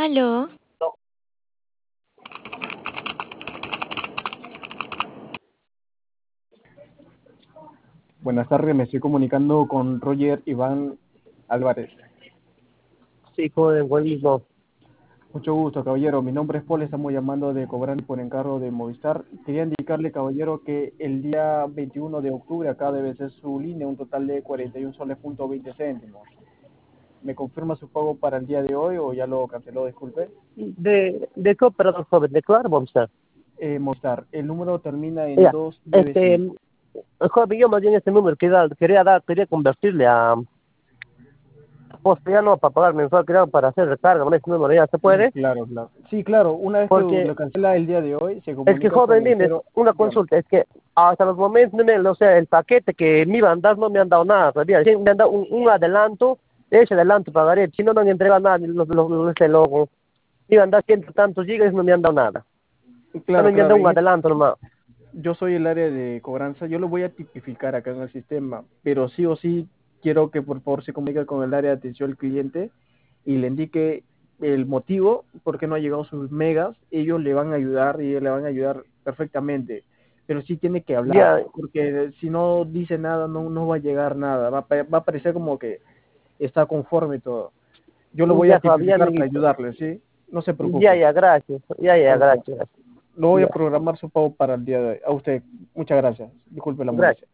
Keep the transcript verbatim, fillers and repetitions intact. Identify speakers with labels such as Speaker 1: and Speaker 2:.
Speaker 1: Aló,
Speaker 2: Buenas tardes, me estoy comunicando con Roger Iván Álvarez.
Speaker 3: Sí, joven, buen mismo.
Speaker 2: Mucho gusto, caballero. Mi nombre es Paul, estamos llamando de cobrar por encargo de Movistar. Quería indicarle, caballero, que el día veintiuno de octubre acá debe ser su línea, un total de cuarenta y un soles punto veinte céntimos. ¿Me confirma su pago para el día de hoy o ya lo canceló? Disculpe.
Speaker 3: ¿De, de qué operador, joven? ¿De claro, Movistar?
Speaker 2: Eh, Movistar, el número termina en
Speaker 3: Ya,
Speaker 2: doscientos noventa y
Speaker 3: este,
Speaker 2: cinco.
Speaker 3: joven, yo más bien este número quería, quería dar, quería convertirle a, pues ya no para pagar mensual, quería para hacer recarga con este número, ¿ya se
Speaker 2: Sí,
Speaker 3: puede?
Speaker 2: claro, claro. Sí, claro, una vez que
Speaker 3: Porque
Speaker 2: lo cancela el día de hoy, se
Speaker 3: es que,
Speaker 2: comunica con
Speaker 3: joven,
Speaker 2: el
Speaker 3: dime,
Speaker 2: cero.
Speaker 3: una
Speaker 2: Dígame.
Speaker 3: consulta, es que hasta los momentos, no me- o sea, el paquete que me iban a dar no me han dado nada, todavía. Sí, me han dado un, un adelanto, ese adelanto pagaré, si no me han entregado nada, los, los, los, este, logo, me iban a dar ciento tantos gigas y no me han dado nada,
Speaker 2: Claro,
Speaker 3: solo me han
Speaker 2: claro.
Speaker 3: dado un
Speaker 2: En este
Speaker 3: adelanto nomás.
Speaker 2: yo soy el área de cobranza, yo lo voy a tipificar acá en el sistema, pero sí o sí quiero que por favor se comunique con el área de atención al cliente y le indique el motivo por qué no ha llegado sus megas. Ellos le van a ayudar y le van a ayudar perfectamente, pero sí tiene que hablar,
Speaker 3: Ya,
Speaker 2: porque si no dice nada no, no va a llegar nada, va a, pa- va a parecer como que está conforme todo. Yo lo voy a
Speaker 3: ya, Fabián,
Speaker 2: tipificar para
Speaker 3: y-
Speaker 2: ayudarle, ¿sí? No se
Speaker 3: ya,
Speaker 2: preocupe.
Speaker 3: ya, gracias, ya,
Speaker 2: A
Speaker 3: ya,
Speaker 2: usted.
Speaker 3: gracias,
Speaker 2: Lo voy a
Speaker 3: ya,
Speaker 2: programar su pago para el día de hoy. A usted, muchas gracias. Disculpe la
Speaker 3: gracias.
Speaker 2: molestia.